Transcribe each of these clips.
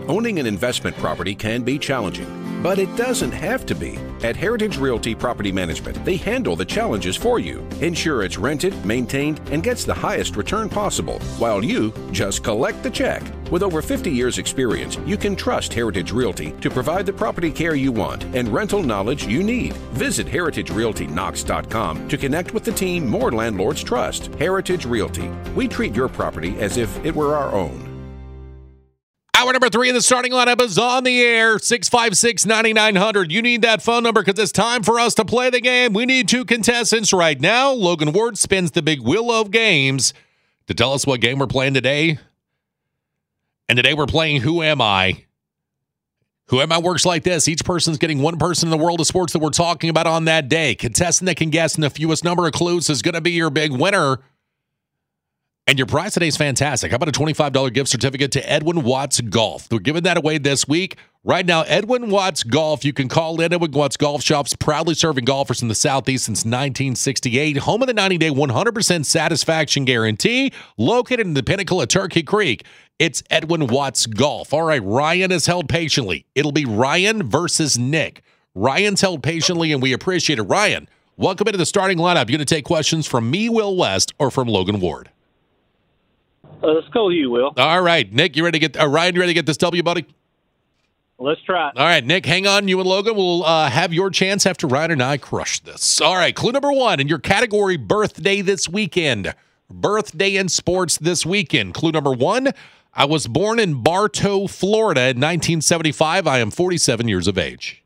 Owning an investment property can be challenging, but it doesn't have to be. At Heritage Realty Property Management, they handle the challenges for you. Ensure it's rented, maintained, and gets the highest return possible, while you just collect the check. With over 50 years' experience, you can trust Heritage Realty to provide the property care you want and rental knowledge you need. Visit heritagerealtyknox.com to connect with the team more landlords trust. Heritage Realty. We treat your property as if it were our own. Hour number 3 of the starting lineup is on the air, 656-9900. You need that phone number because it's time for us to play the game. We need 2 contestants right now. Logan Ward spins the big wheel of games to tell us what game we're playing today. And today we're playing Who Am I? Who Am I works like this. Each person's getting one person in the world of sports that we're talking about on that day. Contestant that can guess in the fewest number of clues is going to be your big winner. And your prize today is fantastic. How about a $25 gift certificate to Edwin Watts Golf? We're giving that away this week. Right now, Edwin Watts Golf. You can call in. Edwin Watts Golf Shops, proudly serving golfers in the Southeast since 1968. Home of the 90-day 100% satisfaction guarantee. Located in the pinnacle of Turkey Creek. It's Edwin Watts Golf. All right, Ryan has held patiently. It'll be Ryan versus Nick. Ryan's held patiently, and we appreciate it. Ryan, welcome into the starting lineup. You're going to take questions from me, Will West, or from Logan Ward. Let's go you, Will. All right, Nick, you ready to get Ryan, you ready to get this W, buddy? Let's try it. All right, Nick, hang on. You and Logan will have your chance after Ryan and I crush this. All right, clue number 1 in your category birthday this weekend. Birthday in sports this weekend. Clue number 1, I was born in Bartow, Florida in 1975. I am 47 years of age.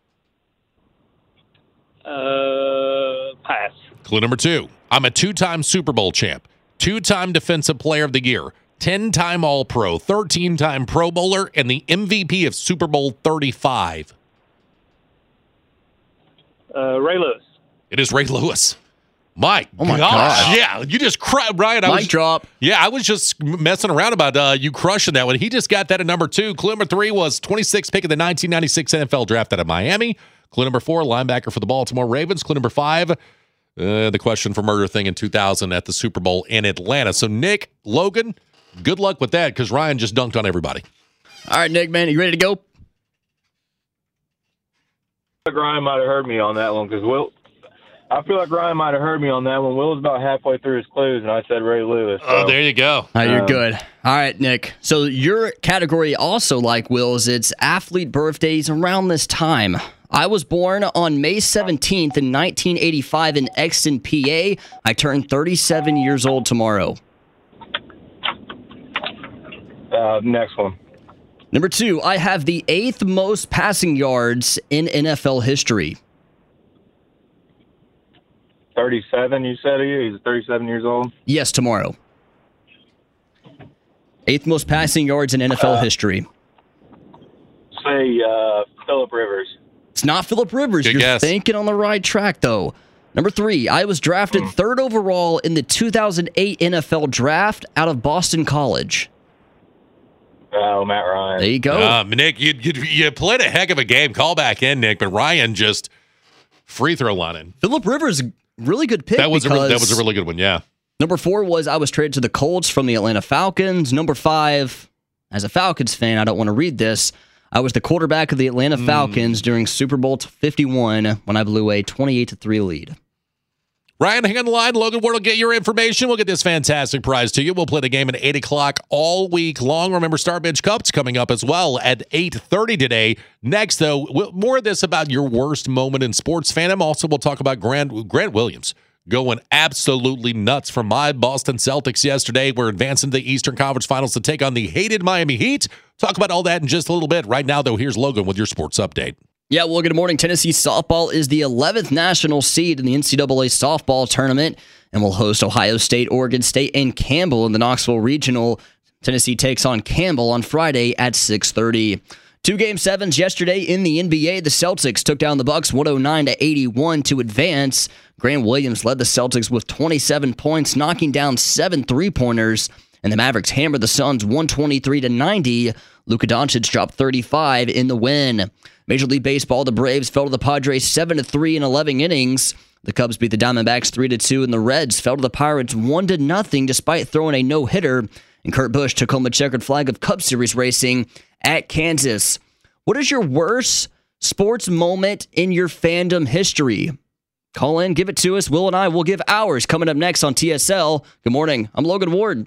Pass. Clue number 2, I'm a 2-time Super Bowl champ. 2-time Defensive Player of the Year, 10-time All-Pro, 13-time Pro Bowler, and the MVP of Super Bowl 35. Ray Lewis. It is Ray Lewis. My my gosh. gosh. Yeah, you just cried, Ryan. Mic drop. Yeah, I was just messing around about you crushing that one. He just got that at number 2. Clue number 3 was 26th pick of the 1996 NFL draft out of Miami. Clue number 4, linebacker for the Baltimore Ravens. Clue number 5, the question for murder thing in 2000 at the Super Bowl in Atlanta. So, Nick, Logan, good luck with that because Ryan just dunked on everybody. All right, Nick, man, are you ready to go? I feel like Ryan might have heard me on that one because Will was about halfway through his clues, and I said Ray Lewis. So. Oh, there you go. You're good. All right, Nick. So your category also, like Will's, it's athlete birthdays around this time. I was born on May 17th in 1985 in Exton, PA. I turned 37 years old tomorrow. Next one. Number 2, I have the 8th most passing yards in NFL history. 37, you said he's 37 years old? Yes, tomorrow. 8th most passing yards in NFL history. Say Phillip Rivers. It's not Phillip Rivers. Good You're guess. thinking on the right track, though. Number 3, I was drafted 3rd overall in the 2008 NFL Draft out of Boston College. Oh, Matt Ryan. There you go. Nick, you played a heck of a game. Call back in, Nick, but Ryan just free throw lining. Phillip Rivers, really good pick. That was a because really good one, yeah. Number 4 was I was traded to the Colts from the Atlanta Falcons. Number 5, as a Falcons fan, I don't want to read this. I was the quarterback of the Atlanta Falcons during Super Bowl 51 when I blew a 28-3 lead. Ryan, hang on the line. Logan Ward will get your information. We'll get this fantastic prize to you. We'll play the game at 8 o'clock all week long. Remember, Starbridge Cup's coming up as well at 8:30 today. Next, though, more of this about your worst moment in sports fandom. Also, we'll talk about Grant Williams going absolutely nuts for my Boston Celtics yesterday. We're advancing to the Eastern Conference Finals to take on the hated Miami Heat. Talk about all that in just a little bit. Right now, though, here's Logan with your sports update. Yeah, well, good morning. Tennessee softball is the 11th national seed in the NCAA softball tournament and will host Ohio State, Oregon State, and Campbell in the Knoxville Regional. Tennessee takes on Campbell on Friday at 6:30. 2 Game 7s yesterday in the NBA. The Celtics took down the Bucks 109-81 to advance. Grant Williams led the Celtics with 27 points, knocking down 7 3-pointers, and the Mavericks hammered the Suns 123-90. Luka Doncic dropped 35 in the win. Major League Baseball, the Braves fell to the Padres 7-3 in 11 innings. The Cubs beat the Diamondbacks 3-2, and the Reds fell to the Pirates 1-0 despite throwing a no-hitter. And Kurt Busch took home a checkered flag of Cup Series racing at Kansas. What is your worst sports moment in your fandom history? Call in, give it to us. Will and I will give ours coming up next on TSL. Good morning. I'm Logan Ward.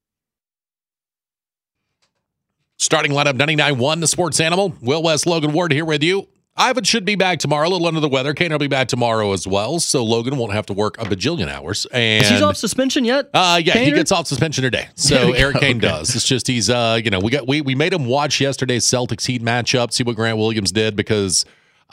Starting lineup 99.1, the Sports Animal. Will West, Logan Ward here with you. Ivan should be back tomorrow, a little under the weather. Kane will be back tomorrow as well, so Logan won't have to work a bajillion hours. And is he off suspension yet? Yeah, Kaner? He gets off suspension today. So Eric Kane does. It's just he's we made him watch yesterday's Celtics Heat matchup, see what Grant Williams did, because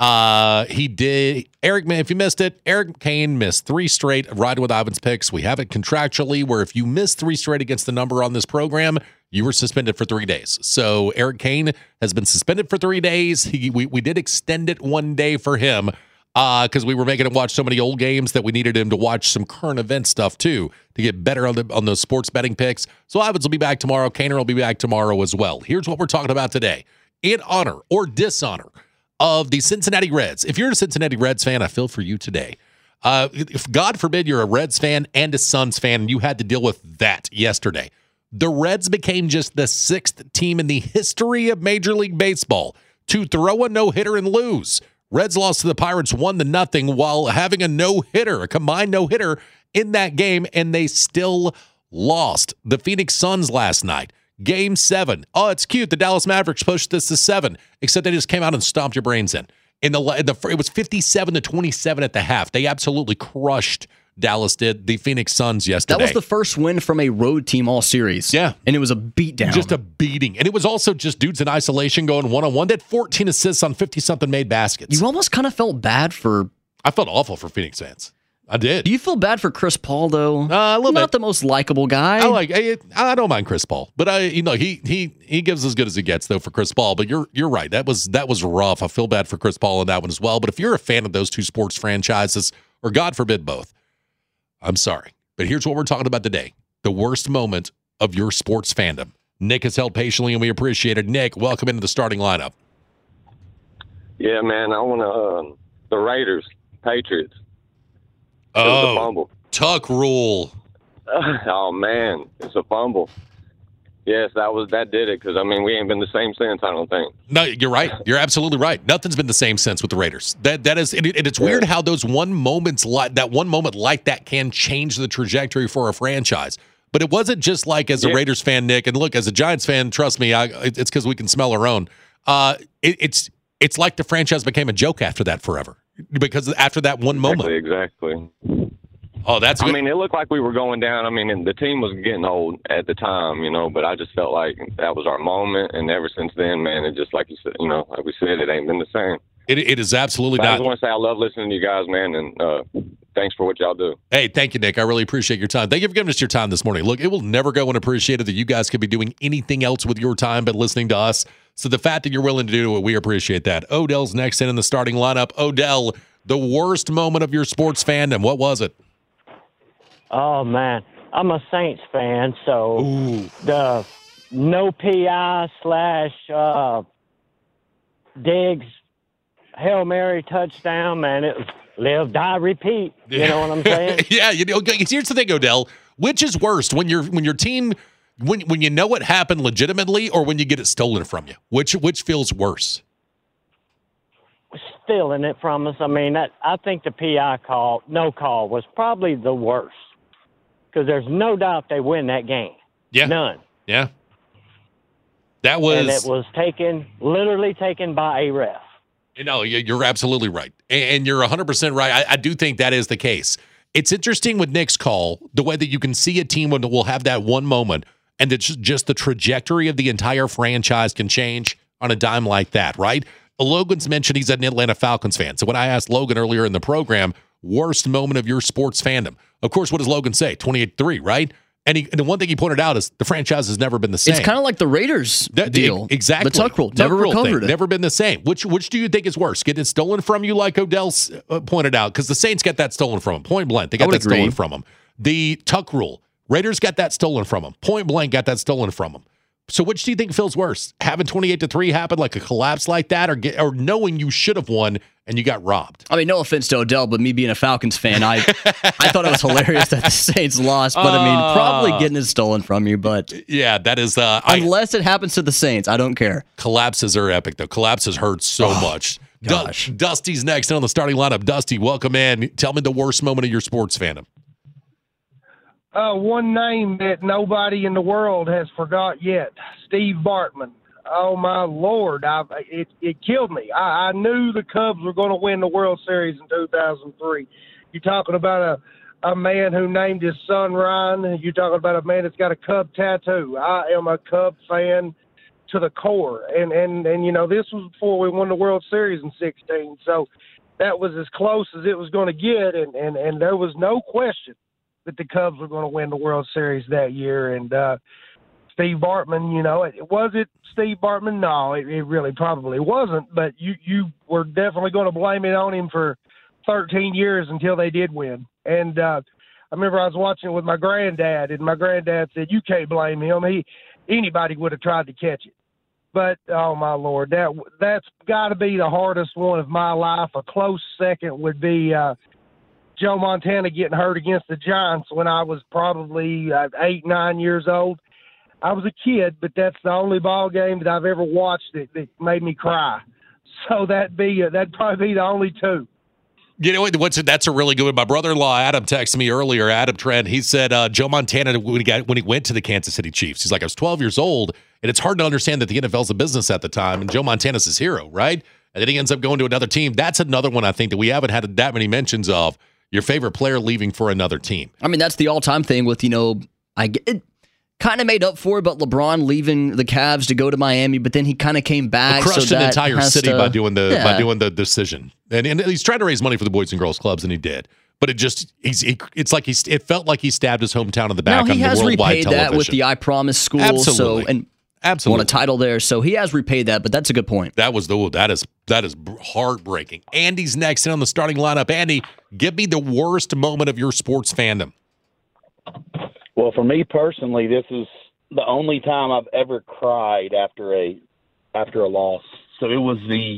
he did. Eric, man, if you missed it, Eric Kane missed 3 straight riding with Ivan's picks. We have it contractually where if you miss 3 straight against the number on this program, you were suspended for 3 days. So Eric Kane has been suspended for 3 days. We did extend it 1 day for him because we were making him watch so many old games that we needed him to watch some current event stuff too to get better on those sports betting picks. So Ivans will be back tomorrow. Kaner will be back tomorrow as well. Here's what we're talking about today. In honor or dishonor of the Cincinnati Reds. If you're a Cincinnati Reds fan, I feel for you today. If God forbid you're a Reds fan and a Suns fan and you had to deal with that yesterday. The Reds became just the 6th team in the history of Major League Baseball to throw a no-hitter and lose. Reds lost to the Pirates 1-0 while having a no-hitter, a combined no-hitter in that game, and they still lost. The Phoenix Suns last night, Game 7. Oh, it's cute. The Dallas Mavericks pushed this to 7, except they just came out and stomped your brains in. It was 57-27 at the half. They absolutely crushed Dallas did the Phoenix Suns yesterday. That was the first win from a road team all series. Yeah. And it was a beatdown. Just a beating. And it was also just dudes in isolation going one-on-one. They had 14 assists on 50-something made baskets. You almost kind of felt bad for... I felt awful for Phoenix fans. I did. Do you feel bad for Chris Paul, though? A little bit. Not the most likable guy. I don't mind Chris Paul. But he gives as good as he gets, though, for Chris Paul. But you're right. That was rough. I feel bad for Chris Paul in that one as well. But if you're a fan of those two sports franchises, or God forbid both, I'm sorry, but here's what we're talking about today. The worst moment of your sports fandom. Nick has held patiently, and we appreciate it. Nick, welcome into the starting lineup. Yeah, man, I want to the Raiders, Patriots. It was a fumble. Tuck rule. Oh, man, it's a fumble. Yes, that did it, because, we ain't been the same since, I don't think. No, you're right. You're absolutely right. Nothing's been the same since with the Raiders. That is, and it's weird how those one moment like that can change the trajectory for a franchise. But it wasn't just like as a Raiders fan, Nick, and look, as a Giants fan, trust me, it's because we can smell our own. It's like the franchise became a joke after that forever, because after that one moment. Exactly. Oh, that's good. It looked like we were going down. And the team was getting old at the time, but I just felt like that was our moment. And ever since then, man, it just, like you said, like we said, it ain't been the same. It is absolutely not. I just want to say I love listening to you guys, man, and thanks for what y'all do. Hey, thank you, Nick. I really appreciate your time. Thank you for giving us your time this morning. Look, it will never go unappreciated that you guys could be doing anything else with your time but listening to us. So the fact that you're willing to do it, we appreciate that. Odell's next in the starting lineup. Odell, the worst moment of your sports fandom, what was it? Oh, man. I'm a Saints fan, so the no PI / Diggs Hail Mary touchdown, man, it was live, die, repeat. You know what I'm saying? Yeah. Here's the thing, Odell. Which is worst, when your team, when you know it happened legitimately, or when you get it stolen from you? Which feels worse? Stealing it from us. I think the PI no call was probably the worst. Because there's no doubt they win that game. Yeah. None. Yeah. That was... And it was literally taken by a ref. You're absolutely right. And you're 100% right. I do think that is the case. It's interesting with Nick's call, the way that you can see a team when will have that one moment, and it's just the trajectory of the entire franchise can change on a dime like that, right? Logan's mentioned he's an Atlanta Falcons fan. So when I asked Logan earlier in the program, worst moment of your sports fandom, of course, what does Logan say? 28-3, right? And the one thing he pointed out is the franchise has never been the same. It's kind of like the Raiders deal. Exactly. The Tuck rule. Never recovered it. Never been the same. Which do you think is worse? Getting it stolen from you, like Odell pointed out? Because the Saints got that stolen from them. Point blank. They got that stolen from them. The Tuck rule. Raiders got that stolen from them. Point blank got that stolen from them. So which do you think feels worse? Having 28-3 happen, like a collapse like that, or knowing you should have won and you got robbed? I mean, no offense to Odell, but me being a Falcons fan, I thought it was hilarious that the Saints lost. But I mean, probably getting it stolen from you. But yeah, that is unless it happens to the Saints, I don't care. Collapses are epic, though. Collapses hurt so much. Gosh. Dusty's next on the starting lineup. Dusty, welcome in. Tell me the worst moment of your sports fandom. One name that nobody in the world has forgot yet, Steve Bartman. Oh, my Lord. It killed me. I knew the Cubs were going to win the World Series in 2003. You're talking about a man who named his son Ryan. You're talking about a man that's got a Cub tattoo. I am a Cub fan to the core. And this was before we won the World Series in 2016. So that was as close as it was going to get, and there was no question that the Cubs were going to win the World Series that year. And Steve Bartman, was it Steve Bartman? No, it really probably wasn't. But you were definitely going to blame it on him for 13 years until they did win. And I remember I was watching it with my granddad, and my granddad said, "You can't blame him. Anybody would have tried to catch it." But, oh, my Lord, that's got to be the hardest one of my life. A close second would be Joe Montana getting hurt against the Giants when I was probably 8, 9 years old. I was a kid, but that's the only ball game that I've ever watched that made me cry. So that'd probably be the only two. You know what? That's a really good one. My brother-in-law, Adam, texted me earlier, Adam Trent. He said Joe Montana, when he went to the Kansas City Chiefs, he's like, I was 12 years old, and it's hard to understand that the NFL's a business at the time, and Joe Montana's his hero, right? And then he ends up going to another team. That's another one I think that we haven't had that many mentions of, your favorite player leaving for another team. I mean, that's the all-time thing with, it kind of made up for it, but LeBron leaving the Cavs to go to Miami, but then he kind of came back. Crushed an entire city by doing the decision. And he's trying to raise money for the Boys and Girls Clubs, and he did. But it felt like he stabbed his hometown in the back on the worldwide television. He has repaid that with the I Promise School. Absolutely. Absolutely. Won a title there, so he has repaid that, but that's a good point. That is heartbreaking. Andy's next in on the starting lineup. Andy, give me the worst moment of your sports fandom. Well, for me personally, this is the only time I've ever cried after a loss. So it was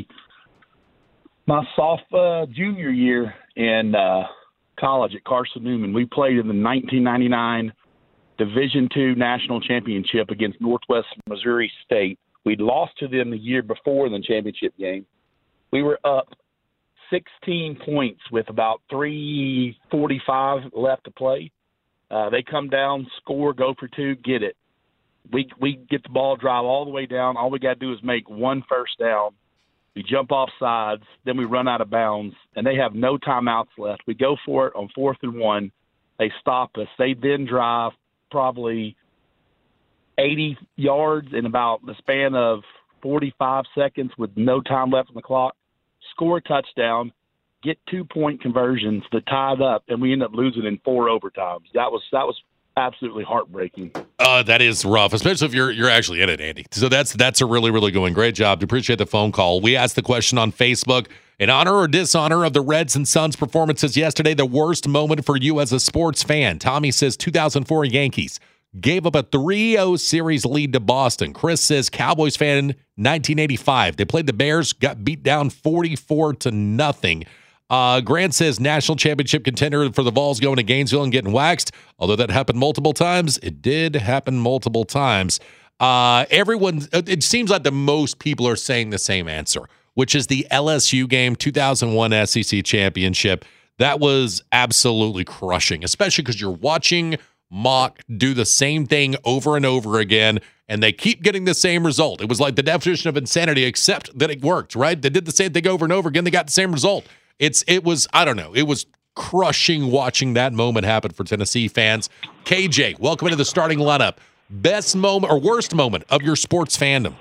my junior year in college at Carson Newman. We played in the 1999 Division II National Championship against Northwest Missouri State. We'd lost to them the year before in the championship game. We were up 16 points with about 3:45 left to play. They come down, score, go for two, get it. We get the ball, drive all the way down. All we got to do is make one first down. We jump off sides, then we run out of bounds, and they have no timeouts left. We go for it on 4th and 1. They stop us. They then drive probably 80 yards in about the span of 45 seconds with no time left on the clock, score a touchdown, get 2-point conversions that tied up, and we end up losing in 4 overtimes. That was absolutely heartbreaking. That is rough, especially if you're actually in it, Andy. So that's a really, really good one. Great job. Appreciate the phone call. We asked the question on Facebook, in honor or dishonor of the Reds and Suns performances yesterday, the worst moment for you as a sports fan. Tommy says 2004 Yankees gave up a 3-0 series lead to Boston. Chris says Cowboys fan 1985. They played the Bears, got beat down 44-0. Grant says national championship contender for the Vols going to Gainesville and getting waxed. Although that happened multiple times, it did happen multiple times. It seems like the most people are saying the same answer, which is the LSU game, 2001 SEC championship. That was absolutely crushing, especially because you're watching Mock do the same thing over and over again, and they keep getting the same result. It was like the definition of insanity, except that it worked, right? They did the same thing over and over again. They got the same result. It was crushing watching that moment happen for Tennessee fans. KJ, welcome into the starting lineup. Best moment or worst moment of your sports fandom?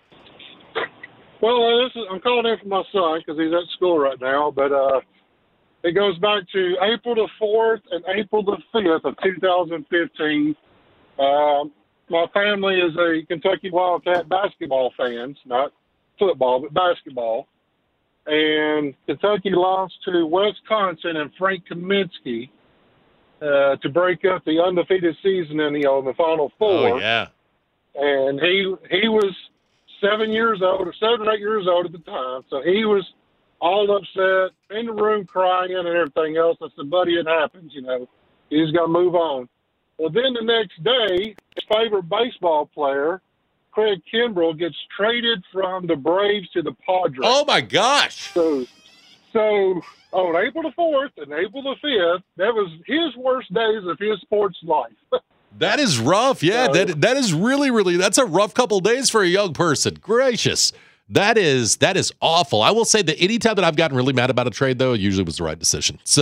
Well, I'm calling in for my son because he's at school right now, but it goes back to April the 4th and April the 5th of 2015. My family is a Kentucky Wildcat basketball fans, not football, but basketball. And Kentucky lost to Wisconsin and Frank Kaminsky to break up the undefeated season in the Final Four. Oh, yeah. and he was 7 years old, or 7 or 8 years old at the time. So he was all upset, in the room crying and everything else. I said, buddy, it happens, you know. You just got to move on. Well, then the next day, his favorite baseball player, Craig Kimbrell, gets traded from the Braves to the Padres. Oh, my gosh. So on April the 4th and April the 5th, that was his worst days of his sports life. That is rough. Yeah, that is really, really, that's a rough couple of days for a young person. Gracious. That is awful. I will say that anytime that I've gotten really mad about a trade, though, it usually was the right decision. So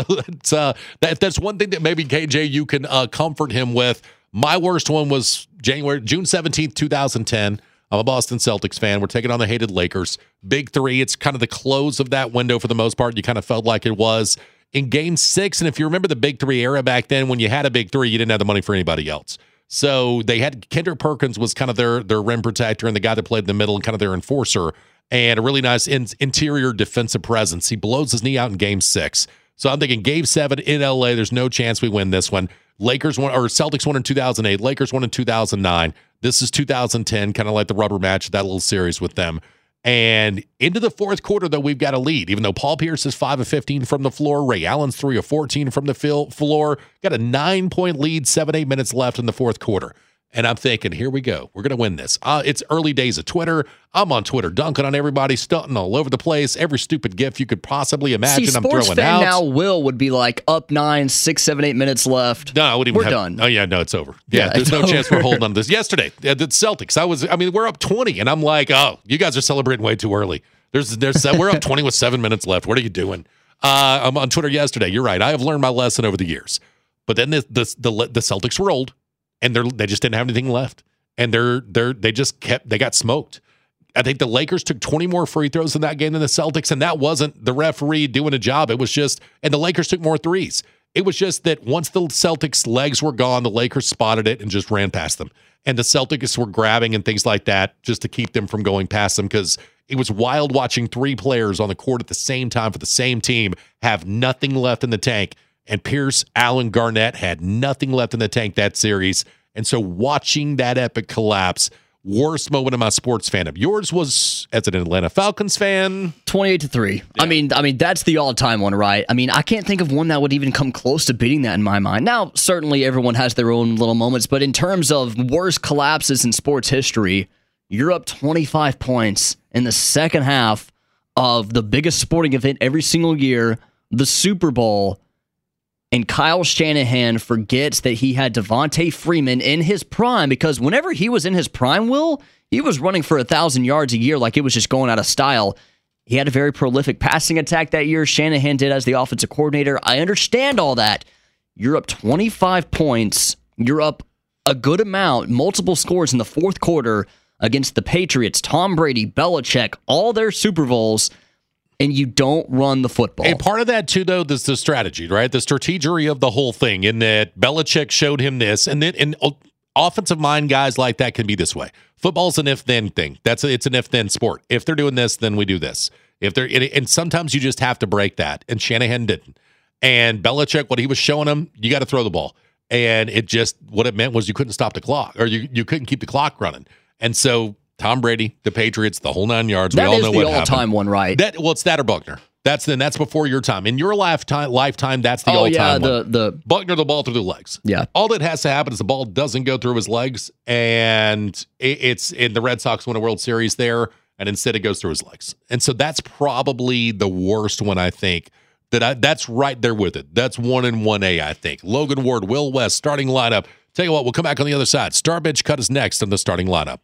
that's one thing that maybe, KJ, you can comfort him with. My worst one was June 17th, 2010. I'm a Boston Celtics fan. We're taking on the hated Lakers. Big three. It's kind of the close of that window for the most part. You kind of felt like it was in Game 6. And if you remember the Big Three era back then, when you had a Big Three, you didn't have the money for anybody else. So they had Kendrick Perkins was kind of their rim protector and the guy that played in the middle and kind of their enforcer, and a really nice interior defensive presence. He blows his knee out in Game 6. So I'm thinking Game 7 in LA, there's no chance we win this one. Celtics won in 2008. Lakers won in 2009. This is 2010, kind of like the rubber match, that little series with them. And into the fourth quarter, though, we've got a lead. Even though Paul Pierce is 5 of 15 from the floor, Ray Allen's 3 of 14 from the floor. Got a 9-point lead, 7-8 minutes left in the fourth quarter. And I'm thinking, here we go. We're going to win this. It's early days of Twitter. I'm on Twitter, dunking on everybody, stunting all over the place. Every stupid gif you could possibly imagine, I'm throwing out. Sports fan now would be like up 9, 6, 7, 8 minutes left. No, I wouldn't even we're done. Oh, yeah, no, it's over. Yeah, there's no chance we're holding on to this. Yesterday, the Celtics, we're up 20, and I'm like, oh, you guys are celebrating way too early. We're up 20 with 7 minutes left. What are you doing? I'm on Twitter yesterday. You're right. I have learned my lesson over the years. But then the Celtics rolled. And they just didn't have anything left, and they got smoked. I think the Lakers took 20 more free throws in that game than the Celtics, and that wasn't the referee doing a job. It was just, and the Lakers took more threes. It was just that once the Celtics' legs were gone, the Lakers spotted it and just ran past them, and the Celtics were grabbing and things like that just to keep them from going past them, because it was wild watching 3 players on the court at the same time for the same team have nothing left in the tank. And Pierce, Allen, Garnett had nothing left in the tank that series. And so watching that epic collapse, worst moment of my sports fandom. Yours was, as an Atlanta Falcons fan, 28-3. Yeah. I mean, that's the all-time one, right? I mean, I can't think of one that would even come close to beating that in my mind. Now, certainly everyone has their own little moments, but in terms of worst collapses in sports history, you're up 25 points in the second half of the biggest sporting event every single year, the Super Bowl. And Kyle Shanahan forgets that he had Devontae Freeman in his prime, because whenever he was in his prime, he was running for 1,000 yards a year like it was just going out of style. He had a very prolific passing attack that year. Shanahan did as the offensive coordinator. I understand all that. You're up 25 points. You're up a good amount, multiple scores in the fourth quarter against the Patriots, Tom Brady, Belichick, all their Super Bowls, and you don't run the football. And part of that, too, though, is the strategy, right? The strategery of the whole thing, in that Belichick showed him this, and then offensive mind guys like that can be this way. Football's an if-then thing. It's an if-then sport. If they're doing this, then we do this. And sometimes you just have to break that, and Shanahan didn't. And Belichick, what he was showing him, you got to throw the ball. And what it meant was you couldn't stop the clock, or you couldn't keep the clock running. And so Tom Brady, the Patriots, the whole 9 yards. We all know what happened. That is the all-time one, right? It's that or Buckner. That's before your time. In your lifetime, that's the all-time one. The Buckner, the ball through the legs. Yeah. All that has to happen is the ball doesn't go through his legs, and it's in the Red Sox win a World Series there, and instead it goes through his legs. And so that's probably the worst one, I think. That's right there with it. That's 1 and 1A, I think. Logan Ward, Will West, starting lineup. Tell you what, we'll come back on the other side. Star Bench Cut is next on the starting lineup.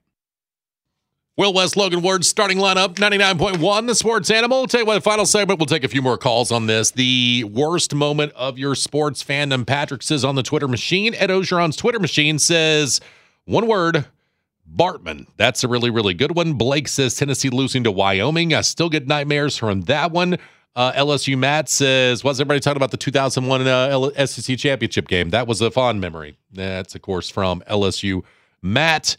Will West, Logan Ward, starting lineup, 99.1, the Sports Animal. Tell you what, final segment, we'll take a few more calls on this. The worst moment of your sports fandom. Patrick says on the Twitter machine, Ed Ogeron's Twitter machine says, one word, Bartman. That's a really, really good one. Blake says Tennessee losing to Wyoming. I still get nightmares from that one. LSU Matt says, what's everybody talking about the 2001 SEC championship game? That was a fond memory. That's, of course, from LSU Matt.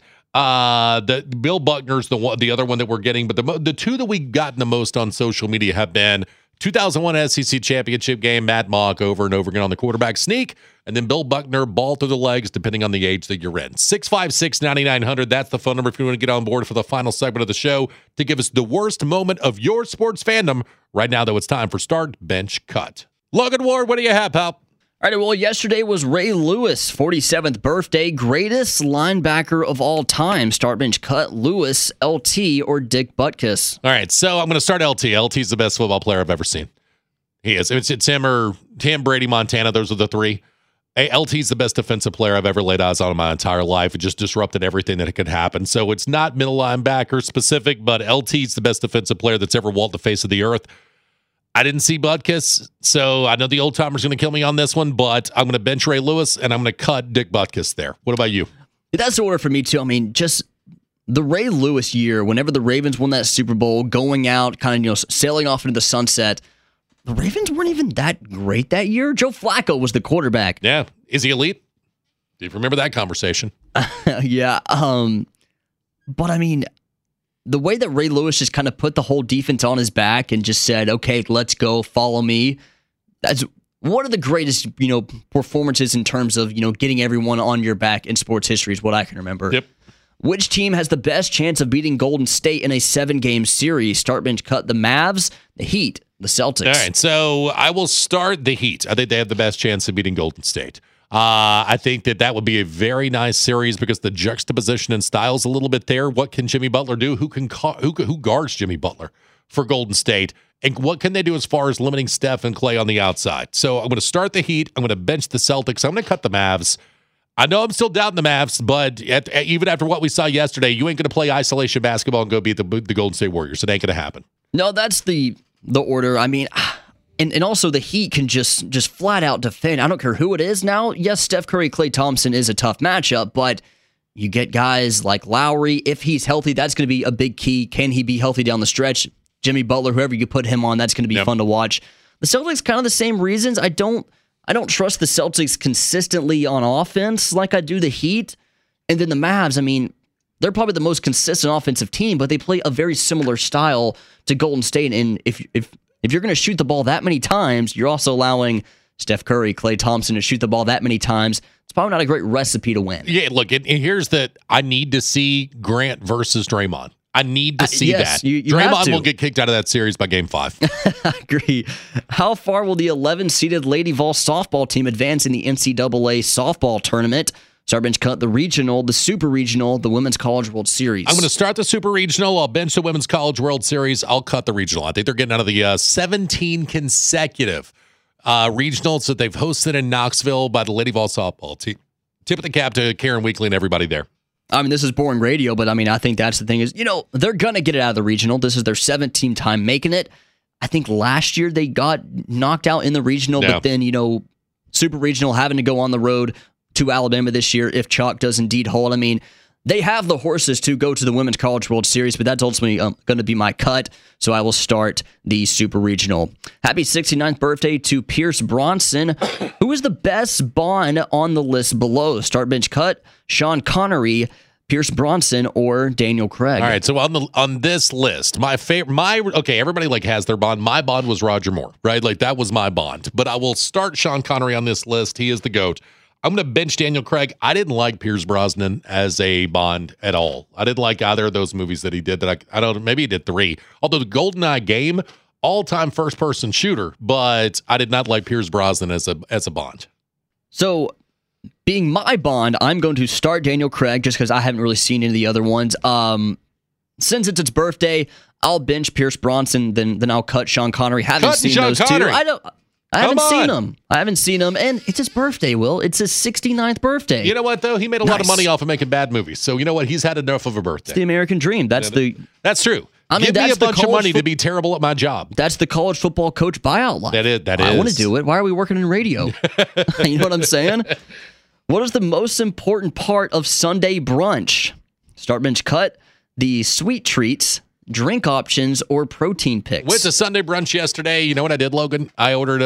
The Bill Buckner's the other one that we're getting, but the two that we've gotten the most on social media have been 2001 SEC championship game, Matt Mock over and over again on the quarterback sneak, and then Bill Buckner, ball through the legs, depending on the age that you're in. 656-9900, that's the phone number if you want to get on board for the final segment of the show to give us the worst moment of your sports fandom. Right now, though, it's time for Start, Bench, Cut. Logan Ward, what do you have, pal? All right, well, yesterday was Ray Lewis' 47th birthday, greatest linebacker of all time. Start, bench, cut, Lewis, LT, or Dick Butkus. All right, so I'm going to start LT. LT's the best football player I've ever seen. He is. It's him, Brady, Montana. Those are the three. LT's the best defensive player I've ever laid eyes on in my entire life. It just disrupted everything that could happen. So it's not middle linebacker specific, but LT's the best defensive player that's ever walked the face of the earth. I didn't see Butkus, so I know the old timer's going to kill me on this one, but I'm going to bench Ray Lewis, and I'm going to cut Dick Butkus there. What about you? That's the order for me, too. I mean, just the Ray Lewis year, whenever the Ravens won that Super Bowl, going out, kind of, sailing off into the sunset, the Ravens weren't even that great that year. Joe Flacco was the quarterback. Yeah. Is he elite? Do you remember that conversation? Yeah. But, I mean, the way that Ray Lewis just kind of put the whole defense on his back and just said, okay, let's go, follow me. That's one of the greatest, performances in terms of, getting everyone on your back in sports history is what I can remember. Yep. Which team has the best chance of beating Golden State in a 7-game series? Start, bench, cut, the Mavs, the Heat, the Celtics. All right, so I will start the Heat. I think they have the best chance of beating Golden State. I think that would be a very nice series because the juxtaposition and style is a little bit there. What can Jimmy Butler do? Who guards Jimmy Butler for Golden State? And what can they do as far as limiting Steph and Clay on the outside? So I'm going to start the Heat. I'm going to bench the Celtics. I'm going to cut the Mavs. I know I'm still doubting the Mavs, but even after what we saw yesterday, you ain't going to play isolation basketball and go beat the Golden State Warriors. It ain't going to happen. No, that's the order. I mean, and also the Heat can just flat out defend. I don't care who it is now. Yes, Steph Curry, Klay Thompson is a tough matchup, but you get guys like Lowry. If he's healthy, that's going to be a big key. Can he be healthy down the stretch? Jimmy Butler, whoever you put him on, that's going to be fun to watch. The Celtics, kind of the same reasons. I don't trust the Celtics consistently on offense like I do the Heat. And then the Mavs, I mean, they're probably the most consistent offensive team, but they play a very similar style to Golden State. And if you're going to shoot the ball that many times, you're also allowing Steph Curry, Klay Thompson to shoot the ball that many times. It's probably not a great recipe to win. Yeah, look, and here's that I need to see Grant versus Draymond. I need to see that. Draymond will get kicked out of that series by Game 5. I agree. How far will the 11-seeded Lady Vol softball team advance in the NCAA softball tournament? Start, bench, cut, the regional, the super regional, the Women's College World Series. I'm going to start the super regional. I'll bench the Women's College World Series. I'll cut the regional. I think they're getting out of the 17 consecutive regionals that they've hosted in Knoxville by the Lady Vol softball team. Tip of the cap to Karen Weekly and everybody there. I mean, this is boring radio, but I mean, I think that's the thing is, they're going to get it out of the regional. This is their 17th time making it. I think last year they got knocked out in the regional, but then, super regional having to go on the road to Alabama this year if chalk does indeed hold. I mean, they have the horses to go to the Women's College World Series, but that's ultimately going to be my cut, so I will start the Super Regional. Happy 69th birthday to Pierce Bronson, who is the best Bond on the list below. Start, bench, cut, Sean Connery, Pierce Bronson, or Daniel Craig. All right, so on this list, everybody has their Bond. My Bond was Roger Moore, right? Like that was my Bond, but I will start Sean Connery on this list. He is the GOAT. I'm going to bench Daniel Craig. I didn't like Pierce Brosnan as a Bond at all. I didn't like either of those movies that he did. I don't know, maybe he did 3. Although the GoldenEye game, all-time first-person shooter, but I did not like Pierce Brosnan as a Bond. So, being my Bond, I'm going to start Daniel Craig just because I haven't really seen any of the other ones. Since it's its birthday, I'll bench Pierce Bronson, then I'll cut Sean Connery. Haven't seen those two. I haven't seen him, and it's his birthday, Will. It's his 69th birthday. You know what, though? He made a lot of money off of making bad movies. So, you know what? He's had enough of a birthday. It's the American dream. That's true. Give me a bunch of money to be terrible at my job. That's the college football coach buyout life. That is. I want to do it. Why are we working in radio? You know what I'm saying? What is the most important part of Sunday brunch? Start, bench, cut, the sweet treats, drink options, or protein picks. Went to Sunday brunch yesterday. You know what I did, Logan? I ordered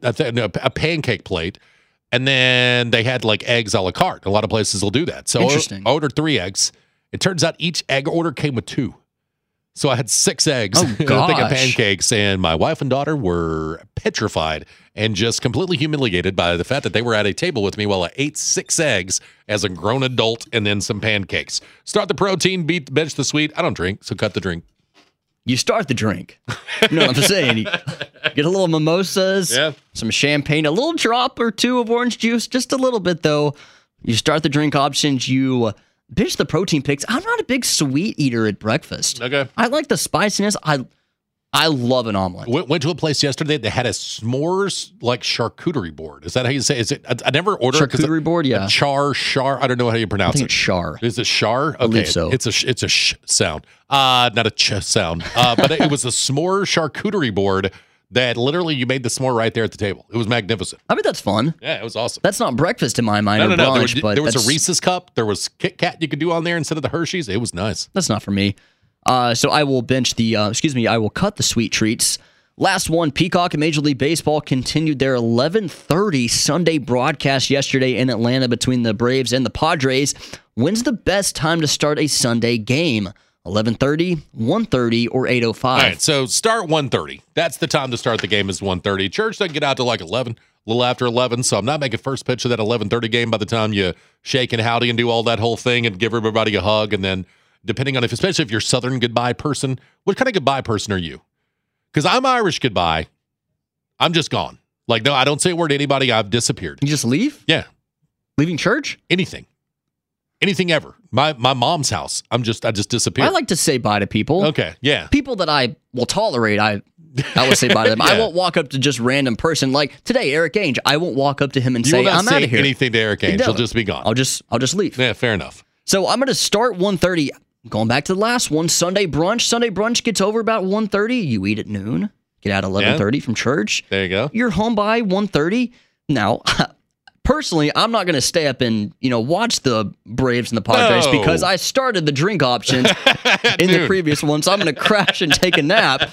a pancake plate, and then they had like eggs a la carte. A lot of places will do that. So I ordered 3 eggs. It turns out each egg order came with 2. So I had 6 eggs, Oh, and a thing of gosh. pancakes, and my wife and daughter were petrified and just completely humiliated by the fact that they were at a table with me while I ate 6 eggs as a grown adult and then some pancakes. Start the protein, bench the sweet. I don't drink, so cut the drink. You start the drink. You know what I'm saying? You get a little mimosas, some champagne, a little drop or two of orange juice, just a little bit though. You start the drink options. You bitch the protein picks. I'm not a big sweet eater at breakfast. Okay. I like the spiciness. I love an omelet. Went to a place yesterday that had a s'mores like charcuterie board. Is that how you say? Is it? I never ordered Charcuterie board, yeah. Char. I don't know how you pronounce I think it. it's char. Is it char? Okay, believe so. It's a sh sound, not a ch sound. But it was a s'more charcuterie board that literally you made the s'more right there at the table. It was magnificent. I bet that's fun. Yeah, it was awesome. That's not breakfast in my mind or No. brunch, but There was that's- a Reese's cup. There was Kit Kat you could do on there instead of the Hershey's. It was nice. That's not for me. So I will bench I will cut the sweet treats. Last one, Peacock and Major League Baseball continued their 11:30 Sunday broadcast yesterday in Atlanta between the Braves and the Padres. When's the best time to start a Sunday game? 11:30, 1:30, or 8:05? All right, so start 1:30. That's the time to start the game is 1:30. Church doesn't get out to like 11, a little after 11, so I'm not making first pitch of that 11:30 game by the time you shake and howdy and do all that whole thing and give everybody a hug. And then depending on especially if you're Southern goodbye person, what kind of goodbye person are you? Because I'm Irish goodbye. I'm just gone. Like, no, I don't say a word to anybody. I've disappeared. You just leave? Yeah. Leaving church? Anything ever. My mom's house. I just disappeared. I like to say bye to people. Okay, yeah. People that I will tolerate, I will say bye to them. Yeah. I won't walk up to just random person. Like today, Eric Ainge, I won't walk up to him and You say, will not I'm say out of here. anything to Eric Ainge. No. He'll just be gone. I'll just leave. Yeah, fair enough. So I'm going to start 1:30. Going back to the last one, Sunday brunch. Sunday brunch gets over about 1:30. You eat at noon. Get out 11:30 from church. There you go. You're home by 1:30. Now, personally, I'm not going to stay up and watch the Braves and the Padres No. because I started the drink options in the previous one, so I'm going to crash and take a nap.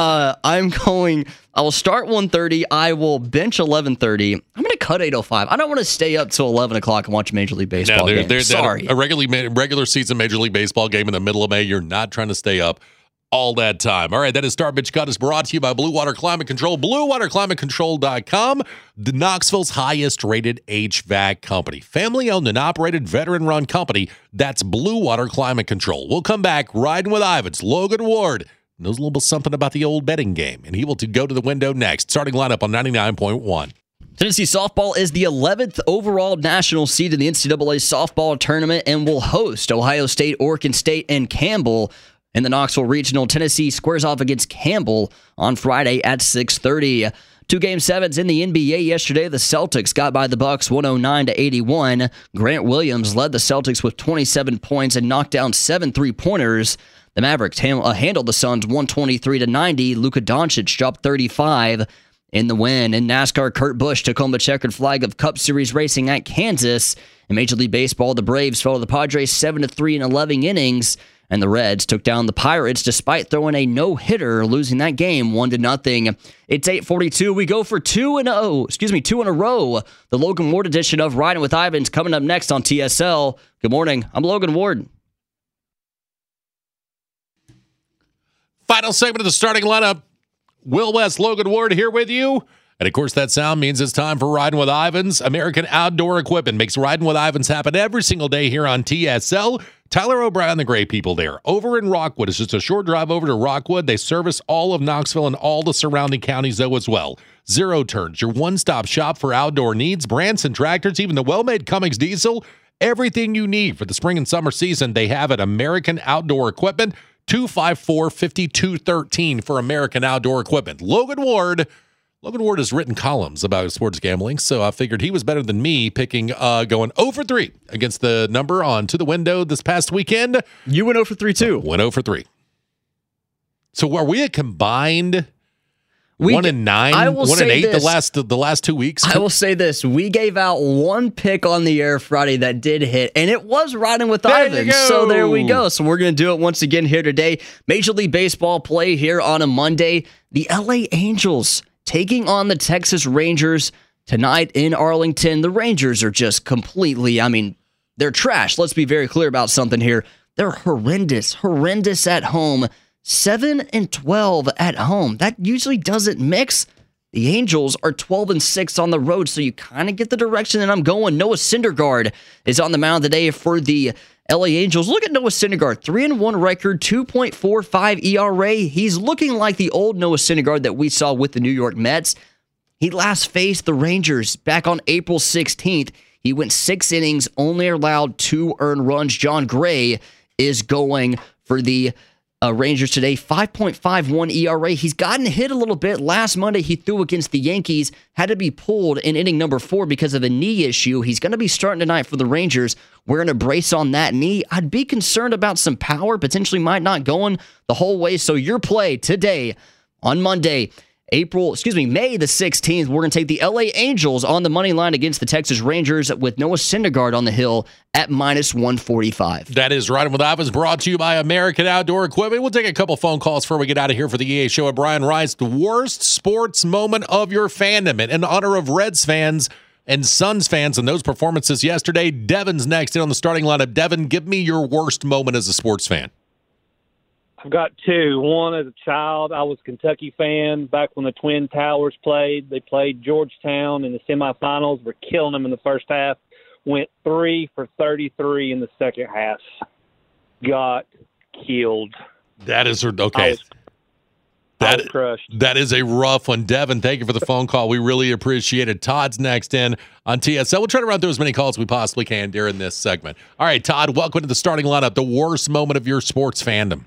I will start 1:30. I will bench 11:30. I'm going to cut 8:05. I don't want to stay up till 11 o'clock and watch a Major League Baseball game. Sorry. A regular season Major League Baseball game in the middle of May. You're not trying to stay up all that time. All right, that is Start Bitch Cut is brought to you by Blue Water Climate Control, BlueWaterClimateControl.com, the Knoxville's highest rated HVAC company. Family owned and operated, veteran run company. That's Blue Water Climate Control. We'll come back riding with Ivans. Logan Ward knows a little bit something about the old betting game, and he will go to the window next. Starting lineup on 99.1. Tennessee softball is the 11th overall national seed in the NCAA softball tournament and will host Ohio State, Oregon State, and Campbell in the Knoxville Regional. Tennessee squares off against Campbell on Friday at 6:30. 2 Game 7s in the NBA yesterday. The Celtics got by the Bucks 109-81. Grant Williams led the Celtics with 27 points and knocked down 7 3-pointers. The Mavericks handled the Suns 123-90. Luka Doncic dropped 35 in the win. In NASCAR, Kurt Busch took home the checkered flag of Cup Series racing at Kansas. In Major League Baseball, the Braves fell to the Padres 7-3 in 11 innings. And the Reds took down the Pirates despite throwing a no-hitter, losing that game 1-0. It's 8:42. We go for 2 in a row. The Logan Ward edition of Riding with Ivans coming up next on TSL. Good morning. I'm Logan Ward. Final segment of the starting lineup. Will West, Logan Ward here with you. And of course, that sound means it's time for Riding with Ivans. American Outdoor Equipment makes Riding with Ivans happen every single day here on TSL. Tyler O'Brien, the great people there. Over in Rockwood, it's just a short drive over to Rockwood. They service all of Knoxville and all the surrounding counties, though, as well. Zero Turns, your one-stop shop for outdoor needs. Branson Tractors, even the well-made Cummins Diesel. Everything you need for the spring and summer season, they have at American Outdoor Equipment. 254-5213 for American Outdoor Equipment. Logan Ward has written columns about sports gambling, so I figured he was better than me picking going 0 for 3 against the number on To the Window this past weekend. You went 0 for 3 too. Went 0 for 3. So are we a combined 1 and 9, 1 and 8 the last 2 weeks? I will say this. We gave out one pick on the air Friday that did hit, and it was Riding with Ivans. So there we go. So we're going to do it once again here today. Major League Baseball play here on a Monday. The LA Angels taking on the Texas Rangers tonight in Arlington. The Rangers are just completely, they're trash. Let's be very clear about something here. They're horrendous at home. 7-12 at home. That usually doesn't mix. The Angels are 12-6 on the road, so you kind of get the direction that I'm going. Noah Syndergaard is on the mound today for the LA Angels. Look at Noah Syndergaard, 3-1 record, 2.45 ERA. He's looking like the old Noah Syndergaard that we saw with the New York Mets. He last faced the Rangers back on April 16th. He went 6 innings, only allowed 2 earned runs. John Gray is going for the Rangers today, 5.51 ERA. He's gotten hit a little bit. Last Monday, he threw against the Yankees, had to be pulled in inning number 4 because of a knee issue. He's going to be starting tonight for the Rangers, wearing a brace on that knee. I'd be concerned about some power, potentially might not going the whole way. So your play today on Monday, May the 16th, we're going to take the LA Angels on the money line against the Texas Rangers with Noah Syndergaard on the hill at -145. That is Riding with Ivan, brought to you by American Outdoor Equipment. We'll take a couple phone calls before we get out of here for the EA Show at Brian Rice. The worst sports moment of your fandom. And in honor of Reds fans and Suns fans and those performances yesterday, Devin's next in on the starting lineup. Devin, give me your worst moment as a sports fan. I've got 2. One, as a child, I was a Kentucky fan back when the Twin Towers played. They played Georgetown in the semifinals. We're killing them in the first half. Went 3 for 33 in the second half. Got killed. That is okay. I was crushed. That is a rough one. Devin, thank you for the phone call. We really appreciate it. Todd's next in on TSL. We'll try to run through as many calls as we possibly can during this segment. All right, Todd, welcome to the starting lineup. The worst moment of your sports fandom.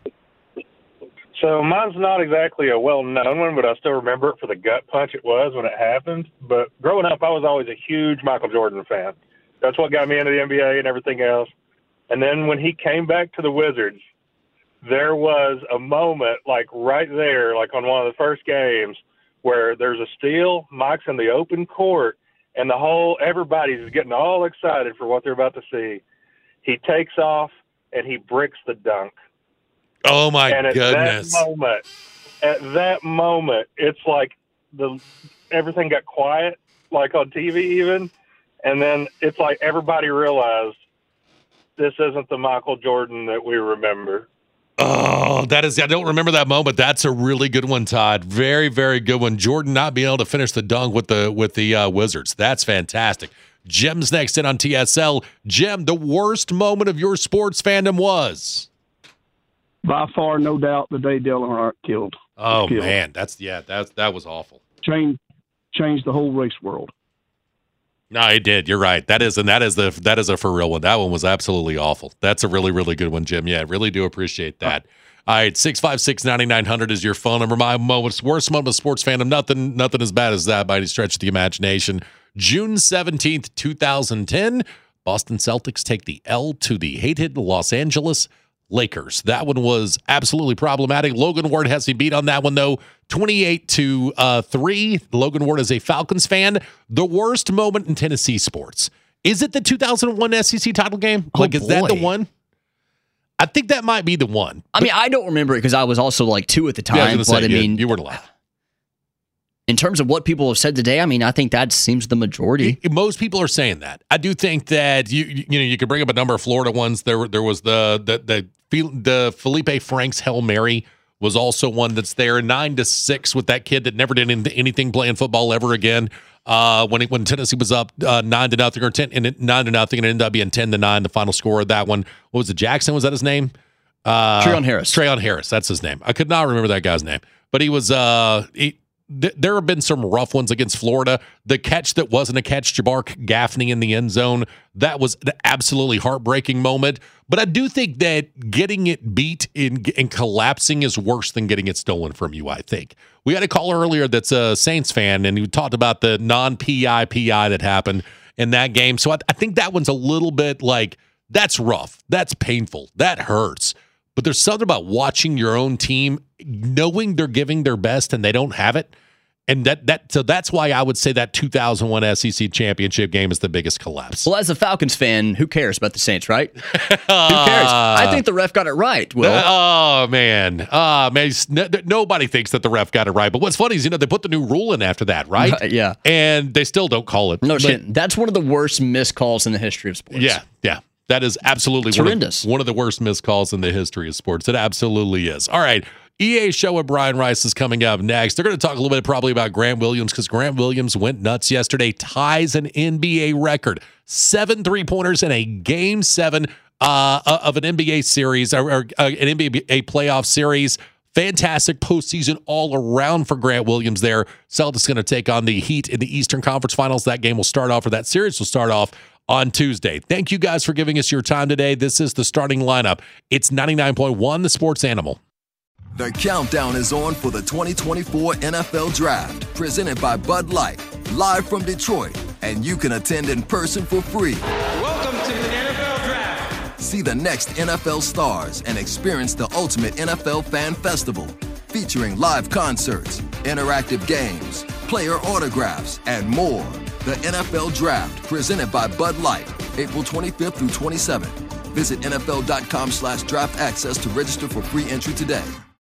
So mine's not exactly a well-known one, but I still remember it for the gut punch it was when it happened. But growing up, I was always a huge Michael Jordan fan. That's what got me into the NBA and everything else. And then when he came back to the Wizards, there was a moment, like right there, like on one of the first games, where there's a steal, Mike's in the open court, and everybody's getting all excited for what they're about to see. He takes off, and he bricks the dunk. Oh, my goodness. At that moment, it's like everything got quiet, like on TV even, and then it's like everybody realized this isn't the Michael Jordan that we remember. Oh, I don't remember that moment. That's a really good one, Todd. Very, very good one. Jordan not being able to finish the dunk with the Wizards. That's fantastic. Jim's next in on TSL. Jim, the worst moment of your sports fandom was? By far, no doubt, the day Dale Earnhardt killed. Oh, man. That was awful. Changed the whole race world. No, it did. You're right. That is a for real one. That one was absolutely awful. That's a really, really good one, Jim. Yeah, really do appreciate that. All right, 656-9900 is your phone number. My worst moment of sports fandom. Nothing as bad as that by any stretch of the imagination. June 17th, 2010, Boston Celtics take the L to the hated Los Angeles Lakers. That one was absolutely problematic. Logan Ward has the beat on that one, though. 28-3. Logan Ward is a Falcons fan. The worst moment in Tennessee sports. Is it the 2001 SEC title game? Is that the one? I think that might be the one. I mean, I don't remember it because I was also like 2 at the time. You weren't alive. In terms of what people have said today, I mean, I think that seems the majority. Most people are saying that. I do think that you could bring up a number of Florida ones. There was the Felipe Franks Hail Mary was also one that's there. 9-6 with that kid that never did anything playing football ever again. When Tennessee was up 9-0 or 9-0, and it ended up being 10-9. The final score of that one. What was it? Jackson, was that his name? Treon Harris. Treon Harris. That's his name. I could not remember that guy's name, but he was there have been some rough ones against Florida. The catch that wasn't a catch, Jabbar Gaffney in the end zone, that was an absolutely heartbreaking moment. But I do think that getting it beat and collapsing is worse than getting it stolen from you, I think. We had a caller earlier that's a Saints fan, and he talked about the non-PI that happened in that game. So I think that one's a little bit like, that's rough. That's painful. That hurts. But there's something about watching your own team, knowing they're giving their best and they don't have it. And so that's why I would say that 2001 SEC championship game is the biggest collapse. Well, as a Falcons fan, who cares about the Saints, right? Who cares? I think the ref got it right, Will. Oh, man. Nobody thinks that the ref got it right. But what's funny is, they put the new rule in after that, right? Yeah. And they still don't call it. No shit. That's one of the worst missed calls in the history of sports. Yeah. That is absolutely horrendous. One of the worst missed calls in the history of sports. It absolutely is. All right. EA Show with Brian Rice is coming up next. They're going to talk a little bit probably about Grant Williams because Grant Williams went nuts yesterday, ties an NBA record. 7 3-pointers in a Game 7 of an NBA series or an NBA playoff series. Fantastic postseason all around for Grant Williams there. Celtics going to take on the Heat in the Eastern Conference Finals. That game will start off, or that series will start off on Tuesday. Thank you guys for giving us your time today. This is the starting lineup. It's 99.1 The Sports Animal. The countdown is on for the 2024 NFL Draft, presented by Bud Light, live from Detroit, and you can attend in person for free. Welcome to the NFL Draft. See the next NFL stars and experience the ultimate NFL fan festival, featuring live concerts, interactive games, player autographs, and more. The NFL Draft, presented by Bud Light, April 25th through 27th. Visit NFL.com/draft access to register for free entry today.